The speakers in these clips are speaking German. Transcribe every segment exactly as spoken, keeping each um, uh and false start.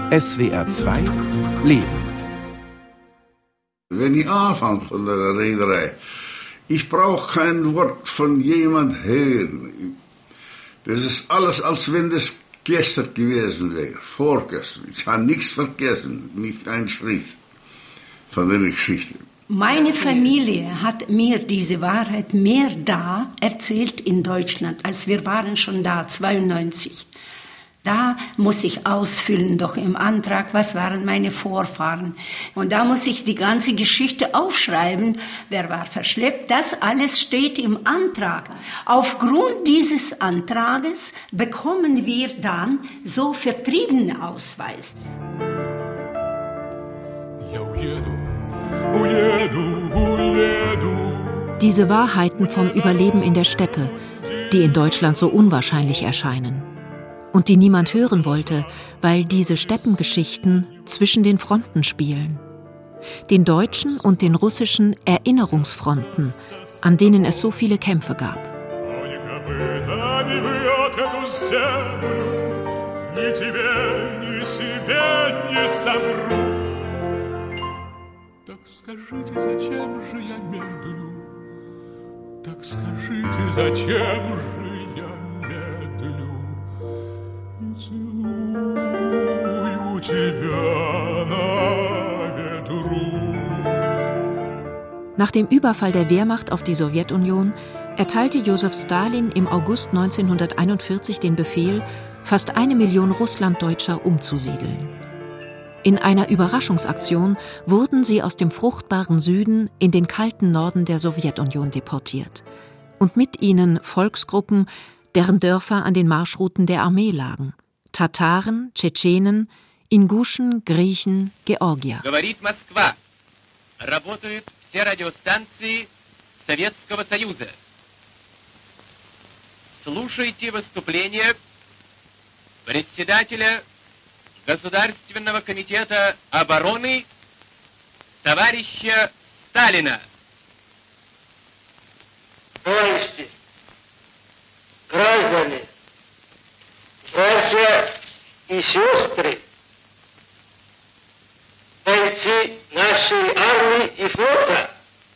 S W R zwei Leben. Wenn ich anfange von der Reederei, ich brauche kein Wort von jemand hören. Das ist alles, als wenn das gestern gewesen wäre, vorgestern. Ich habe nichts vergessen, nicht ein Schritt von der Geschichte. Meine Familie hat mir diese Wahrheit mehr da erzählt in Deutschland, als wir waren schon da, zweiundneunzig. Da muss ich ausfüllen, doch im Antrag, was waren meine Vorfahren. Und da muss ich die ganze Geschichte aufschreiben, wer war verschleppt. Das alles steht im Antrag. Aufgrund dieses Antrages bekommen wir dann so Vertriebenenausweis. Diese Wahrheiten vom Überleben in der Steppe, die in Deutschland so unwahrscheinlich erscheinen. Und die niemand hören wollte, weil diese Steppengeschichten zwischen den Fronten spielen. Den deutschen und den russischen Erinnerungsfronten, an denen es so viele Kämpfe gab. Nach dem Überfall der Wehrmacht auf die Sowjetunion erteilte Josef Stalin im August neunzehnhunderteinundvierzig den Befehl, fast eine Million Russlanddeutscher umzusiedeln. In einer Überraschungsaktion wurden sie aus dem fruchtbaren Süden in den kalten Norden der Sowjetunion deportiert. Und mit ihnen Volksgruppen, deren Dörfer an den Marschrouten der Armee lagen. Tataren, Tschetschenen, Inguschen, Griechen, Georgier. Говорит Москва. Работают все радиостанции Советского Союза. Слушайте выступление председателя Государственного комитета обороны товарища Сталина. Товарищи, граждане, братья и сестры, бойцы нашей армии и флота,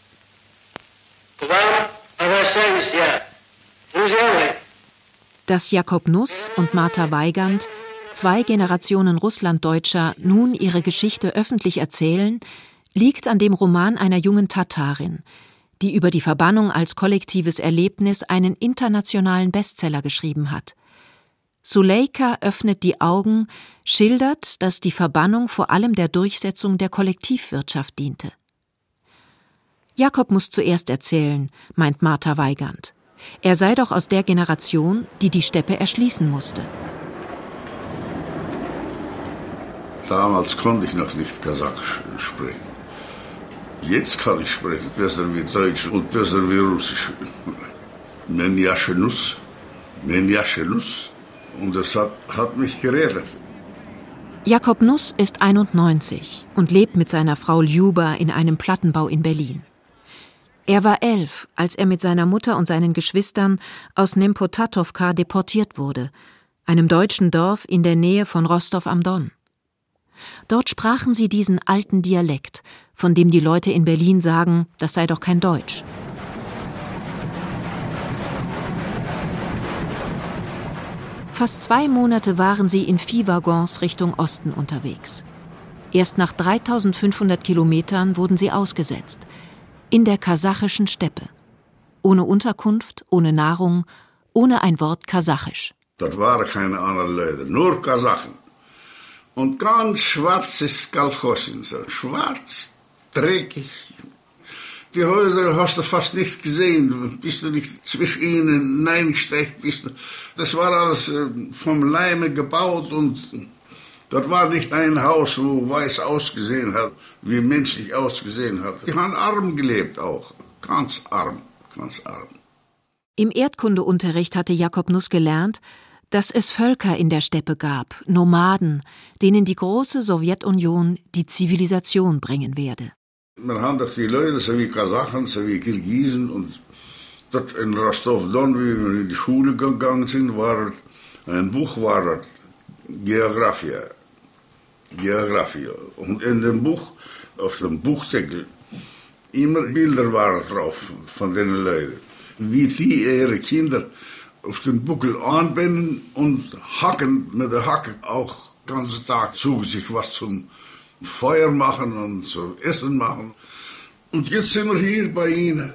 к вам обращаюсь я, друзья мои. Dass Jakob Nuss und Martha Weigand, zwei Generationen Russlanddeutscher, nun ihre Geschichte öffentlich erzählen, liegt an dem Roman einer jungen Tatarin, die über die Verbannung als kollektives Erlebnis einen internationalen Bestseller geschrieben hat. Suleika öffnet die Augen, schildert, dass die Verbannung vor allem der Durchsetzung der Kollektivwirtschaft diente. Jakob muss zuerst erzählen, meint Martha Weigand. Er sei doch aus der Generation, die die Steppe erschließen musste. Damals konnte ich noch nicht Kasachisch sprechen. Jetzt kann ich sprechen, besser wie Deutsch und besser wie Russisch. Menjaschenus, Menjaschenus. Und das hat, hat mich gerettet. Jakob Nuss ist einundneunzig und lebt mit seiner Frau Ljuba in einem Plattenbau in Berlin. Er war elf, als er mit seiner Mutter und seinen Geschwistern aus Nempotatowka deportiert wurde, einem deutschen Dorf in der Nähe von Rostow am Don. Dort sprachen sie diesen alten Dialekt, von dem die Leute in Berlin sagen, das sei doch kein Deutsch. Fast zwei Monate waren sie in Viehwaggons Richtung Osten unterwegs. Erst nach dreitausendfünfhundert Kilometern wurden sie ausgesetzt, in der kasachischen Steppe. Ohne Unterkunft, ohne Nahrung, ohne ein Wort Kasachisch. Dort waren keine anderen Leute, nur Kasachen. Und ganz schwarzes Kolchosin, so schwarz, dreckig. Die Häuser hast du fast nicht gesehen, bist du nicht zwischen ihnen hineingesteckt, bist du. Das war alles vom Leime gebaut und dort war nicht ein Haus, wo weiß ausgesehen hat, wie menschlich ausgesehen hat. Die haben arm gelebt auch, ganz arm, ganz arm. Im Erdkundeunterricht hatte Jakob Nuss gelernt, dass es Völker in der Steppe gab, Nomaden, denen die große Sowjetunion die Zivilisation bringen werde. Wir haben doch die Leute, so wie Kasachen, so wie Kirgisen und dort in Rostov-Don, wie wir in die Schule gegangen sind, war ein Buch, war Geografie. Geografie. Und in dem Buch, auf dem Buchdeckel, immer Bilder waren drauf von den Leuten. Wie die ihre Kinder auf den Buckel anbinden und hacken mit der Hacke auch den ganzen Tag zu sich was zum Feuer machen und zum Essen machen. Und jetzt sind wir hier bei Ihnen.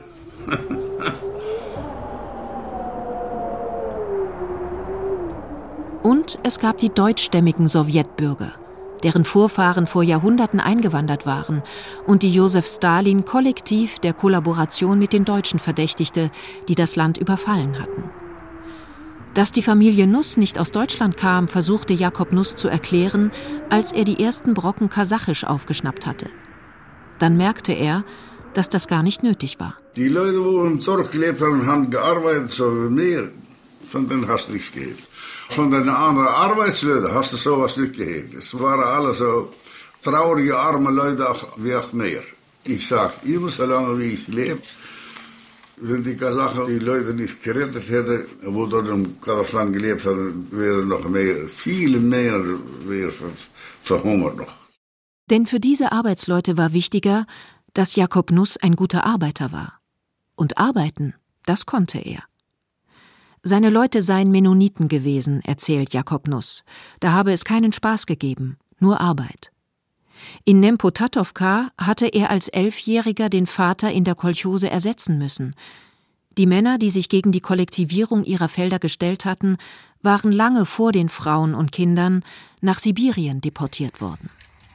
Und es gab die deutschstämmigen Sowjetbürger, deren Vorfahren vor Jahrhunderten eingewandert waren und die Josef Stalin kollektiv der Kollaboration mit den Deutschen verdächtigte, die das Land überfallen hatten. Dass die Familie Nuss nicht aus Deutschland kam, versuchte Jakob Nuss zu erklären, als er die ersten Brocken Kasachisch aufgeschnappt hatte. Dann merkte er, dass das gar nicht nötig war. Die Leute, die im Dorf gelebt haben, haben gearbeitet, so wie mir. Von denen hast du nichts gehört. Von den anderen Arbeitsleuten hast du sowas nicht gehört. Es waren alle so traurige, arme Leute wie auch mehr. Ich sage immer, solange wie ich lebe, wenn die Kasachen die Leute nicht gerettet hätten, wo dort in Kasachstan gelebt haben, wären noch mehr, viele mehr wären verhungert noch. Denn für diese Arbeitsleute war wichtiger, dass Jakob Nuss ein guter Arbeiter war. Und arbeiten, das konnte er. Seine Leute seien Mennoniten gewesen, erzählt Jakob Nuss. Da habe es keinen Spaß gegeben, nur Arbeit. In Nempotatowka hatte er als Elfjähriger den Vater in der Kolchose ersetzen müssen. Die Männer, die sich gegen die Kollektivierung ihrer Felder gestellt hatten, waren lange vor den Frauen und Kindern nach Sibirien deportiert worden.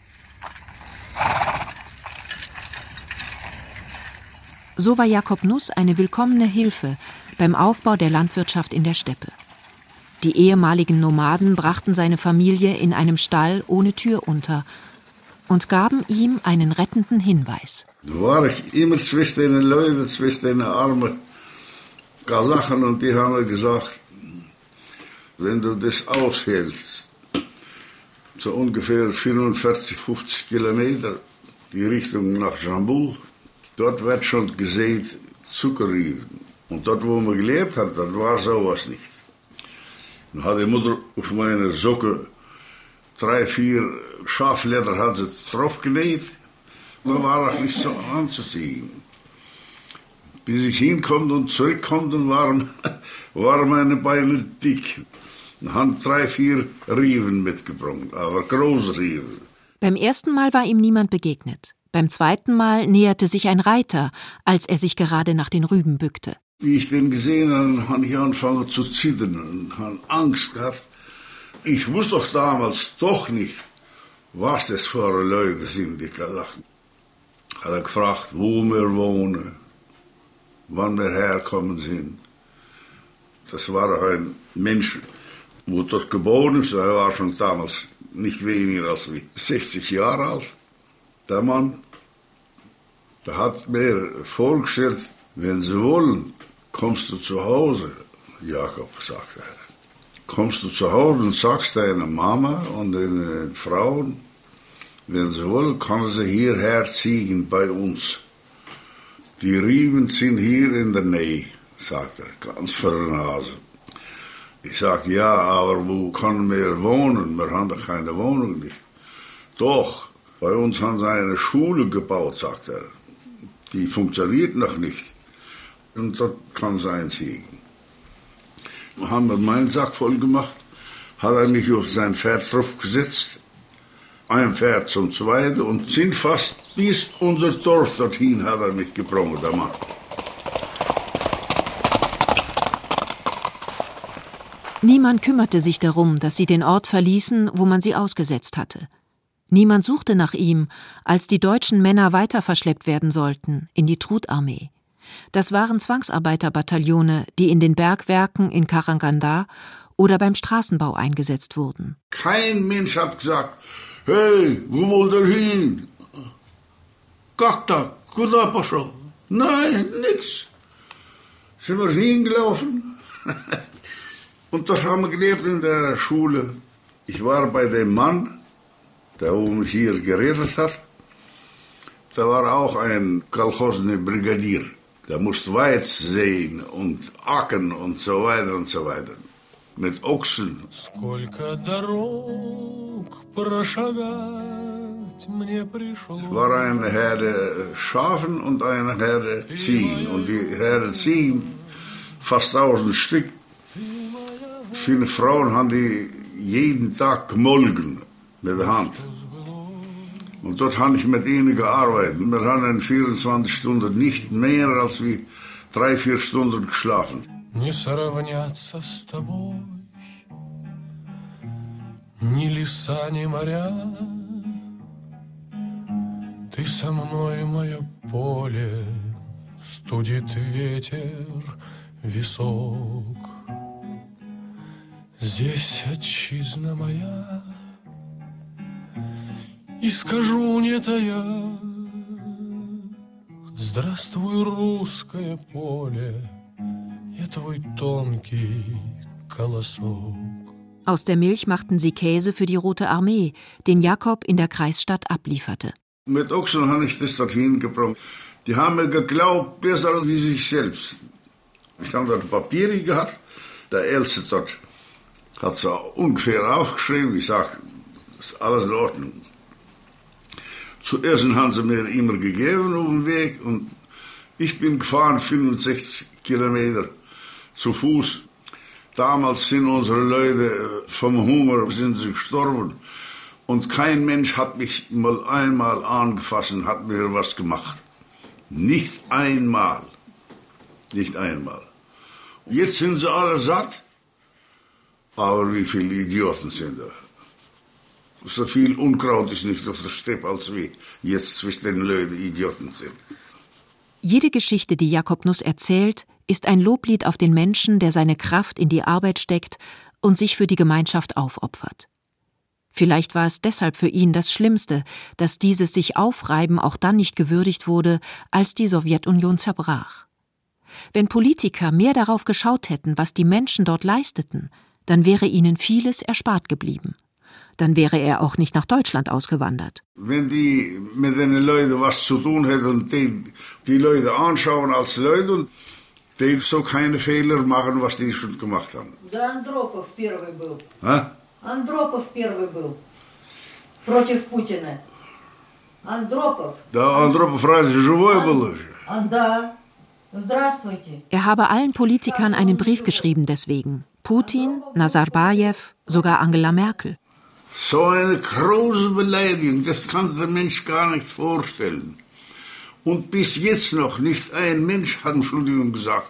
So war Jakob Nuss eine willkommene Hilfe beim Aufbau der Landwirtschaft in der Steppe. Die ehemaligen Nomaden brachten seine Familie in einem Stall ohne Tür unter und gaben ihm einen rettenden Hinweis. Da war ich immer zwischen den Leuten, zwischen den armen Kasachen, und die haben gesagt, wenn du das aushältst, so ungefähr vierundvierzig, fünfzig Kilometer, die Richtung nach Jambul, dort wird schon gesät Zuckerrüben. Und dort, wo man gelebt hat, dort war sowas nicht. Dann hat die Mutter auf meine Socke drei, vier Schafleder hat sie drauf genäht. Da war auch nicht so anzuziehen. Bis ich hinkomme und zurückkomme, dann waren, waren meine Beine dick. Dann haben drei, vier Rieven mitgebracht, aber große Rieven. Beim ersten Mal war ihm niemand begegnet. Beim zweiten Mal näherte sich ein Reiter, als er sich gerade nach den Rüben bückte. Wie ich den gesehen habe, habe ich angefangen zu zittern und habe Angst gehabt. Ich wusste doch damals doch nicht, was das für Leute sind, die Kasachen. Hat er gefragt, wo wir wohnen, wann wir herkommen sind. Das war ein Mensch, wo dort geboren ist. Er war schon damals nicht weniger als sechzig Jahre alt. Der Mann, der hat mir vorgestellt, wenn Sie wollen, kommst du zu Hause, Jakob, sagt er. Kommst du zu Hause und sagst deiner Mama und den Frauen, wenn sie wollen, können sie hierher ziehen bei uns. Die Riemen sind hier in der Nähe, sagt er, ganz vor der Nase. Ich sag, ja, aber wo können wir wohnen? Wir haben doch keine Wohnung nicht. Doch, bei uns haben sie eine Schule gebaut, sagt er. Die funktioniert noch nicht. Und dort kann es einziehen. Haben wir meinen Sack voll gemacht, hat er mich auf sein Pferd draufgesetzt, ein Pferd zum zweiten, und sind fast bis unser Dorf dorthin hat er mich gebracht, der Mann. Niemand kümmerte sich darum, dass sie den Ort verließen, wo man sie ausgesetzt hatte. Niemand suchte nach ihm, als die deutschen Männer weiter verschleppt werden sollten, in die Trutarmee. Das waren Zwangsarbeiterbataillone, die in den Bergwerken in Karaganda oder beim Straßenbau eingesetzt wurden. Kein Mensch hat gesagt, hey, wo wollt ihr hin? Как-то, куда пошел? Nein, nix. Sind wir hingelaufen? Und das haben wir gelebt in der Schule. Ich war bei dem Mann, der mich hier gerettet hat. Da war auch ein kolchosner Brigadier. Der musste Weiz sehen und Acken und so weiter und so weiter. Mit Ochsen. Сколько дорог Es war eine Herde Schafen und eine Herde Ziegen. Und die Herde Ziegen, fast tausend Stück. Viele Frauen haben die jeden Tag gemolken mit der Hand. Und dort habe ich mit ihnen gearbeitet. Wir haben in vierundzwanzig Stunden nicht mehr als wie drei, vier Stunden geschlafen. Не сравнятся с тобой ни леса, ни моря. Ты со мной, мое поле, студит ветер висок. Здесь отчизна моя, и скажу не тая: здравствуй, русское поле, я твой тонкий колосок. Aus der Milch machten sie Käse für die Rote Armee, den Jakob in der Kreisstadt ablieferte. Mit Ochsen habe ich das dorthin gebracht. Die haben mir geglaubt, besser wie sich selbst. Ich habe dort Papiere gehabt. Der Älteste dort hat so ungefähr aufgeschrieben. Ich sage, ist alles in Ordnung. Zu essen haben sie mir immer gegeben auf dem Weg. Und ich bin gefahren fünfundsechzig Kilometer zu Fuß. Damals sind unsere Leute vom Hunger sind sie gestorben. Und kein Mensch hat mich mal einmal angefasst und hat mir was gemacht. Nicht einmal. Nicht einmal. Jetzt sind sie alle satt. Aber wie viele Idioten sind da? So viel Unkraut ist nicht auf der Steppe, als wie jetzt zwischen den Leuten Idioten sind. Jede Geschichte, die Jakob Nuss erzählt, ist ein Loblied auf den Menschen, der seine Kraft in die Arbeit steckt und sich für die Gemeinschaft aufopfert. Vielleicht war es deshalb für ihn das Schlimmste, dass dieses sich Aufreiben auch dann nicht gewürdigt wurde, als die Sowjetunion zerbrach. Wenn Politiker mehr darauf geschaut hätten, was die Menschen dort leisteten, dann wäre ihnen vieles erspart geblieben. Dann wäre er auch nicht nach Deutschland ausgewandert. Wenn die mit den Leuten was zu tun hätten und die, die Leute anschauen als Leute und die so keine Fehler machen, was die schon gemacht haben. Да, Андропов первый был. А? Андропов первый был. Против Путина. Андропов. Да, Андропов разве живой был? Да. Здравствуйте. Er habe allen Politikern einen Brief geschrieben deswegen. Putin, Nazarbajew, sogar Angela Merkel. So eine große Beleidigung, das kann der Mensch gar nicht vorstellen. Und bis jetzt noch nicht ein Mensch hat Entschuldigung gesagt.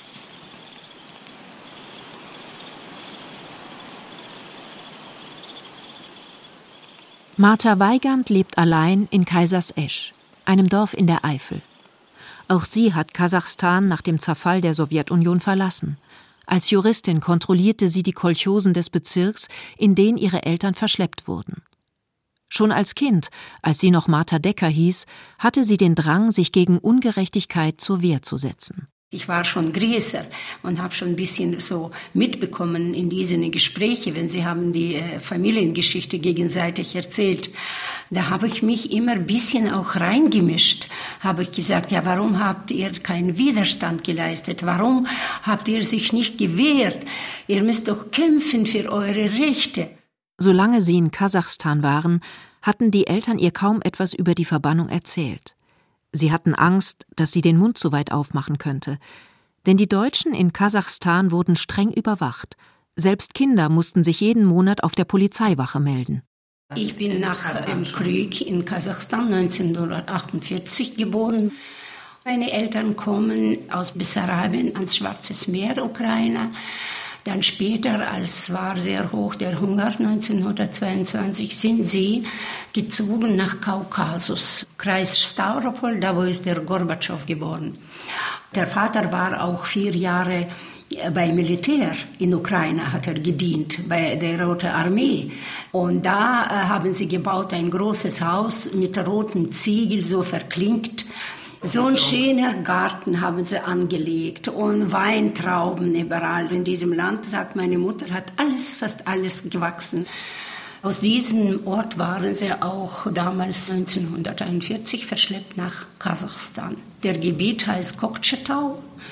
Martha Weigand lebt allein in Kaisersesch, einem Dorf in der Eifel. Auch sie hat Kasachstan nach dem Zerfall der Sowjetunion verlassen. Als Juristin kontrollierte sie die Kolchosen des Bezirks, in den ihre Eltern verschleppt wurden. Schon als Kind, als sie noch Martha Decker hieß, hatte sie den Drang, sich gegen Ungerechtigkeit zur Wehr zu setzen. Ich war schon größer und habe schon ein bisschen so mitbekommen in diesen Gesprächen, wenn sie haben die äh, Familiengeschichte gegenseitig erzählt. Da habe ich mich immer ein bisschen auch reingemischt. Habe ich gesagt, ja, warum habt ihr keinen Widerstand geleistet? Warum habt ihr sich nicht gewehrt? Ihr müsst doch kämpfen für eure Rechte. Solange sie in Kasachstan waren, hatten die Eltern ihr kaum etwas über die Verbannung erzählt. Sie hatten Angst, dass sie den Mund zu weit aufmachen könnte. Denn die Deutschen in Kasachstan wurden streng überwacht. Selbst Kinder mussten sich jeden Monat auf der Polizeiwache melden. Ich bin nach dem Krieg in Kasachstan neunzehnhundertachtundvierzig geboren. Meine Eltern kommen aus Bessarabien ans Schwarzes Meer, Ukraine. Dann später, als war sehr hoch der Hunger, neunzehnhundertzweiundzwanzig, sind sie gezogen nach Kaukasus, Kreis Stavropol, da wo ist der Gorbatschow geboren. Der Vater war auch vier Jahre beim Militär in Ukraine, hat er gedient, bei der Roten Armee. Und da äh, haben sie gebaut ein großes Haus mit roten Ziegeln, so verklinkt. So ein schöner Garten haben sie angelegt und Weintrauben überall in diesem Land. Sagt meine Mutter, hat alles, fast alles gewachsen. Aus diesem Ort waren sie auch damals neunzehnhunderteinundvierzig verschleppt nach Kasachstan. Der Gebiet heißt Kokchetau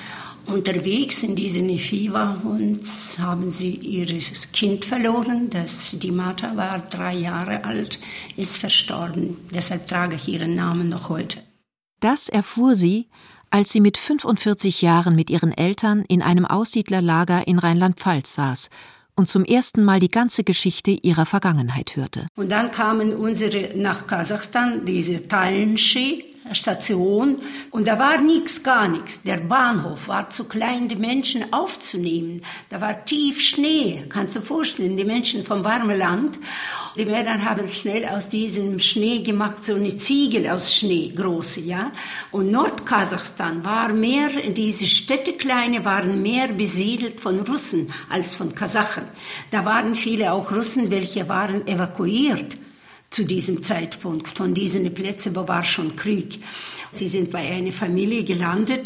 Unterwegs in diesem Fieberhund haben sie ihr Kind verloren. Das, die Martha war drei Jahre alt, ist verstorben. Deshalb trage ich ihren Namen noch heute. Das erfuhr sie, als sie mit fünfundvierzig Jahren mit ihren Eltern in einem Aussiedlerlager in Rheinland-Pfalz saß und zum ersten Mal die ganze Geschichte ihrer Vergangenheit hörte. Und dann kamen unsere nach Kasachstan, diese Talenschi Station, und da war nichts, gar nichts. Der Bahnhof war zu klein, die Menschen aufzunehmen. Da war tief Schnee, kannst du dir vorstellen, die Menschen vom warmen Land. Die Männer haben schnell aus diesem Schnee gemacht, so eine Ziegel aus Schnee, große, ja. Und Nordkasachstan war mehr, diese Städte kleine waren mehr besiedelt von Russen als von Kasachen. Da waren viele auch Russen, welche waren evakuiert zu diesem Zeitpunkt von diesen Plätzen, wo war schon Krieg. Sie sind bei einer Familie gelandet,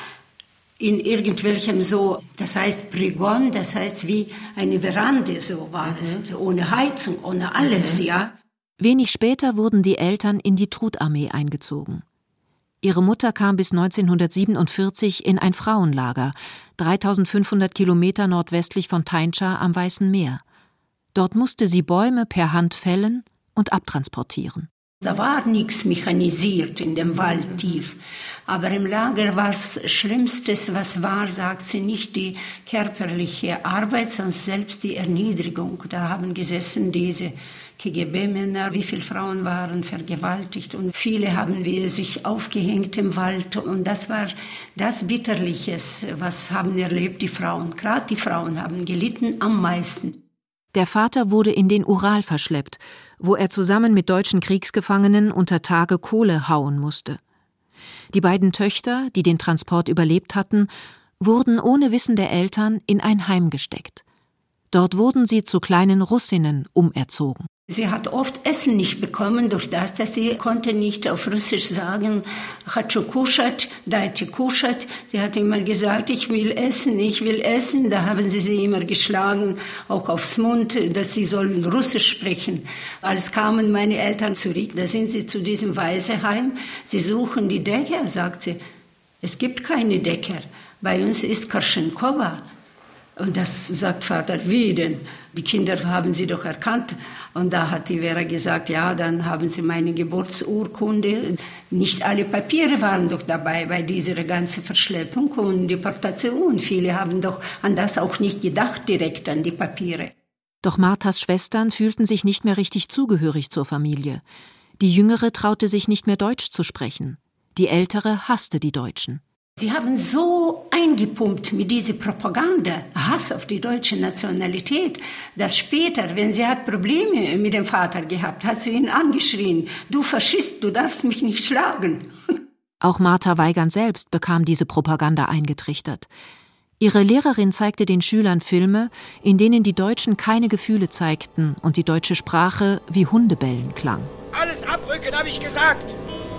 in irgendwelchem so, das heißt Prigon, das heißt wie eine Verande, so war mhm. es, ohne Heizung, ohne alles, mhm. ja. Wenig später wurden die Eltern in die Trutarmee eingezogen. Ihre Mutter kam bis neunzehnhundertsiebenundvierzig in ein Frauenlager, dreitausendfünfhundert Kilometer nordwestlich von Taincha am Weißen Meer. Dort musste sie Bäume per Hand fällen und abtransportieren. Da war nichts mechanisiert in dem Wald tief. Aber im Lager war das Schlimmste, was war, sagt sie, nicht die körperliche Arbeit, sondern selbst die Erniedrigung. Da haben gesessen diese K G B-Männer, wie viele Frauen waren vergewaltigt. Und viele haben wir sich aufgehängt im Wald. Und das war das Bitterliches, was haben erlebt die Frauen. Gerade die Frauen haben gelitten am meisten. Der Vater wurde in den Ural verschleppt, wo er zusammen mit deutschen Kriegsgefangenen unter Tage Kohle hauen musste. Die beiden Töchter, die den Transport überlebt hatten, wurden ohne Wissen der Eltern in ein Heim gesteckt. Dort wurden sie zu kleinen Russinnen umerzogen. Sie hat oft Essen nicht bekommen, durch das, dass sie konnte nicht auf Russisch sagen, «Hatschu kushat», «Dайте kushat». Sie hat immer gesagt, ich will essen, ich will essen. Da haben sie sie immer geschlagen, auch aufs Mund, dass sie sollen Russisch sprechen. Als kamen meine Eltern zurück, da sind sie zu diesem Waisenheim. Sie suchen die Decker, sagt sie. Es gibt keine Decker. Bei uns ist Karschenkova. Und das sagt Vater, wie denn? Die Kinder haben sie doch erkannt. Und da hat die Vera gesagt, ja, dann haben sie meine Geburtsurkunde. Nicht alle Papiere waren doch dabei bei dieser ganzen Verschleppung und Deportation. Viele haben doch an das auch nicht gedacht, direkt an die Papiere. Doch Marthas Schwestern fühlten sich nicht mehr richtig zugehörig zur Familie. Die Jüngere traute sich nicht mehr Deutsch zu sprechen. Die Ältere hasste die Deutschen. Sie haben so eingepumpt mit dieser Propaganda, Hass auf die deutsche Nationalität, dass später, wenn sie hat Probleme mit dem Vater gehabt, hat sie ihn angeschrien, du Faschist, du darfst mich nicht schlagen. Auch Martha Weigand selbst bekam diese Propaganda eingetrichtert. Ihre Lehrerin zeigte den Schülern Filme, in denen die Deutschen keine Gefühle zeigten und die deutsche Sprache wie Hundebellen klang. Alles abrücken, habe ich gesagt!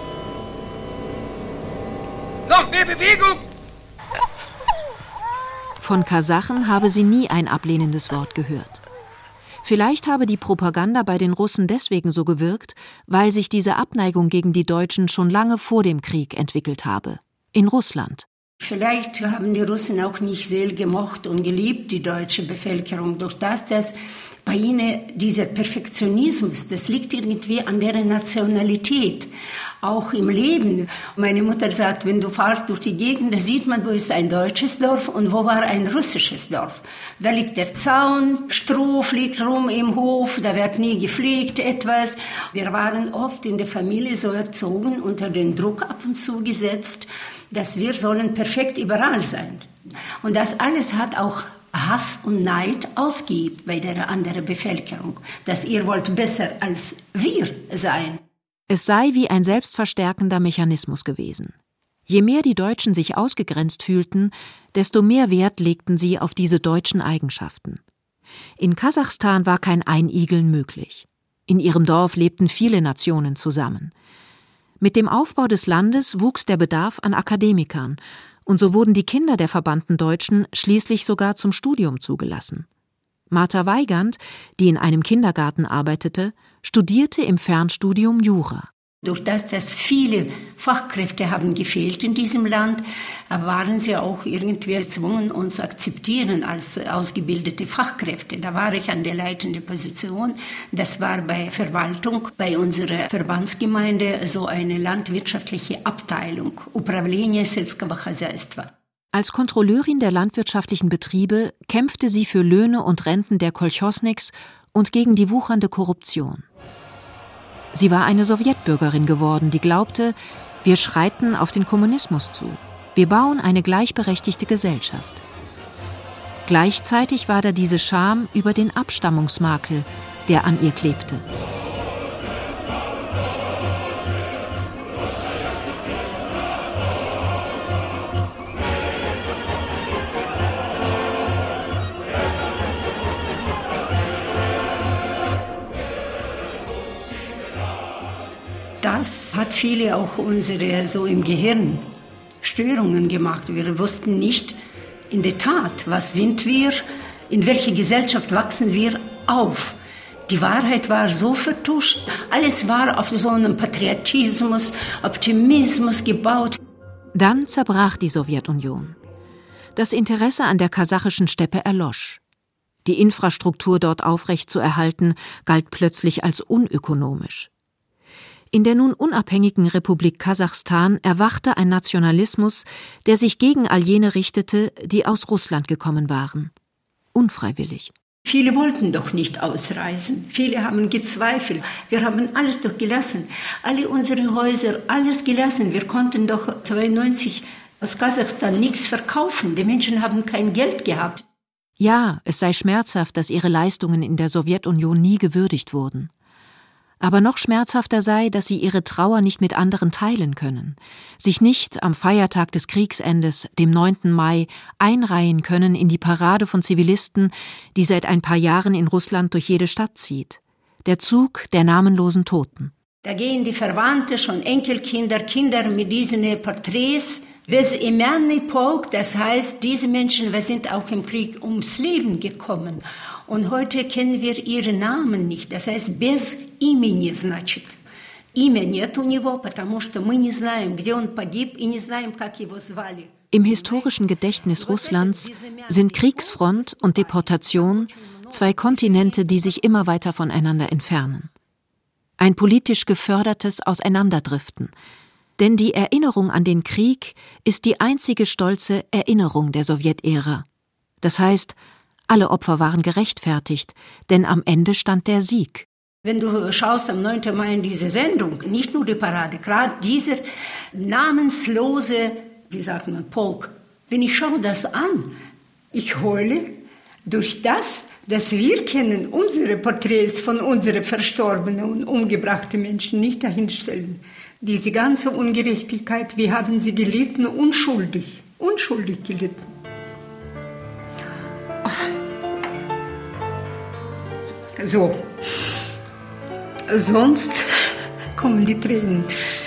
Noch mehr Bewegung! Von Kasachen habe sie nie ein ablehnendes Wort gehört. Vielleicht habe die Propaganda bei den Russen deswegen so gewirkt, weil sich diese Abneigung gegen die Deutschen schon lange vor dem Krieg entwickelt habe. In Russland. Vielleicht haben die Russen auch nicht sehr gemocht und geliebt, die deutsche Bevölkerung, durch das, dass bei ihnen dieser Perfektionismus, das liegt irgendwie an deren Nationalität, auch im Leben. Meine Mutter sagt, wenn du fährst durch die Gegend, da sieht man, wo ist ein deutsches Dorf und wo war ein russisches Dorf. Da liegt der Zaun, Stroh fliegt rum im Hof, da wird nie gepflegt etwas. Wir waren oft in der Familie so erzogen, unter den Druck ab und zu gesetzt, dass wir sollen perfekt überall sein. Und das alles hat auch Hass und Neid ausgeübt bei der anderen Bevölkerung, dass ihr wollt besser als wir sein. Es sei wie ein selbstverstärkender Mechanismus gewesen. Je mehr die Deutschen sich ausgegrenzt fühlten, desto mehr Wert legten sie auf diese deutschen Eigenschaften. In Kasachstan war kein Einigeln möglich. In ihrem Dorf lebten viele Nationen zusammen. Mit dem Aufbau des Landes wuchs der Bedarf an Akademikern, und so wurden die Kinder der verbannten Deutschen schließlich sogar zum Studium zugelassen. Martha Weigand, die in einem Kindergarten arbeitete, studierte im Fernstudium Jura. Durch das, dass viele Fachkräfte haben gefehlt in diesem Land, waren sie auch irgendwie gezwungen, uns zu akzeptieren als ausgebildete Fachkräfte. Da war ich an der leitenden Position. Das war bei Verwaltung, bei unserer Verbandsgemeinde so eine landwirtschaftliche Abteilung, Управление сельского хозяйства. Als Kontrolleurin der landwirtschaftlichen Betriebe kämpfte sie für Löhne und Renten der Kolchosniks und gegen die wuchernde Korruption. Sie war eine Sowjetbürgerin geworden, die glaubte, wir schreiten auf den Kommunismus zu. Wir bauen eine gleichberechtigte Gesellschaft. Gleichzeitig war da diese Scham über den Abstammungsmakel, der an ihr klebte. Das hat viele auch unsere so im Gehirn Störungen gemacht. Wir wussten nicht in der Tat, was sind wir, in welche Gesellschaft wachsen wir auf. Die Wahrheit war so vertuscht. Alles war auf so einem Patriotismus, Optimismus gebaut. Dann zerbrach die Sowjetunion. Das Interesse an der kasachischen Steppe erlosch. Die Infrastruktur dort aufrechtzuerhalten, galt plötzlich als unökonomisch. In der nun unabhängigen Republik Kasachstan erwachte ein Nationalismus, der sich gegen all jene richtete, die aus Russland gekommen waren. Unfreiwillig. Viele wollten doch nicht ausreisen. Viele haben gezweifelt. Wir haben alles doch gelassen. Alle unsere Häuser, alles gelassen. Wir konnten doch zweiundneunzig aus Kasachstan nichts verkaufen. Die Menschen haben kein Geld gehabt. Ja, es sei schmerzhaft, dass ihre Leistungen in der Sowjetunion nie gewürdigt wurden. Aber noch schmerzhafter sei, dass sie ihre Trauer nicht mit anderen teilen können, sich nicht am Feiertag des Kriegsendes, dem neunten Mai, einreihen können in die Parade von Zivilisten, die seit ein paar Jahren in Russland durch jede Stadt zieht. Der Zug der namenlosen Toten. Da gehen die Verwandten, schon Enkelkinder, Kinder mit diesen Porträts. Безымянный Polk, das heißt, diese Menschen, wir sind auch im Krieg ums Leben gekommen. Und heute kennen wir ihre Namen nicht. Das heißt, без имени, значит. Имя нет у него, потому что мы не знаем, где он погиб и не знаем, как его звали. Im historischen Gedächtnis Russlands sind Kriegsfront und Deportation zwei Kontinente, die sich immer weiter voneinander entfernen. Ein politisch gefördertes Auseinanderdriften. Denn die Erinnerung an den Krieg ist die einzige stolze Erinnerung der Sowjetära. Das heißt, alle Opfer waren gerechtfertigt, denn am Ende stand der Sieg. Wenn du schaust am neunten Mai in diese Sendung, nicht nur die Parade, gerade dieser namenslose, wie sagt man, Polk, wenn ich schaue das an, ich heule durch das, dass wir kennen, unsere Porträts von unseren verstorbenen und umgebrachten Menschen nicht dahinstellen. Diese ganze Ungerechtigkeit, wie haben sie gelitten? Unschuldig, unschuldig gelitten. So, sonst kommen die Tränen.